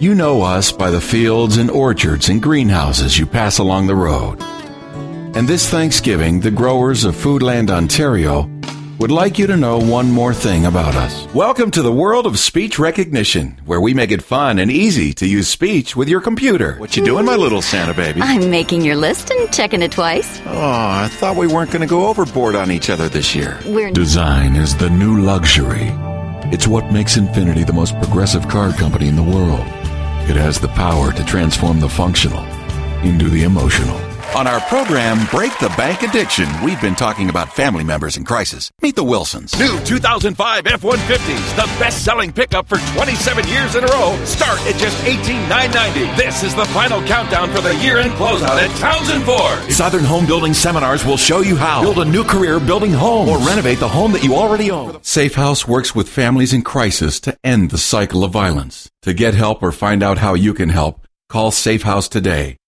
You know us by the fields and orchards and greenhouses you pass along the road. And this Thanksgiving, the growers of Foodland, Ontario, would like you to know one more thing about us. Welcome to the world of speech recognition, where we make it fun and easy to use speech with your computer. What you doing, my little Santa baby? I'm making your list and checking it twice. Oh, I thought we weren't going to go overboard on each other this year. We're... Design is the new luxury. It's what makes Infiniti the most progressive car company in the world. It has the power to transform the functional into the emotional. On our program, Break the Bank Addiction, we've been talking about family members in crisis. Meet the Wilsons. New 2005 F-150s, the best-selling pickup for 27 years in a row, start at just $18,990. This is the final countdown for the year-end closeout at Townsend Ford. Southern Home Building Seminars will show you how. Build a new career building homes or renovate the home that you already own. Safe House works with families in crisis to end the cycle of violence. To get help or find out how you can help, call Safe House today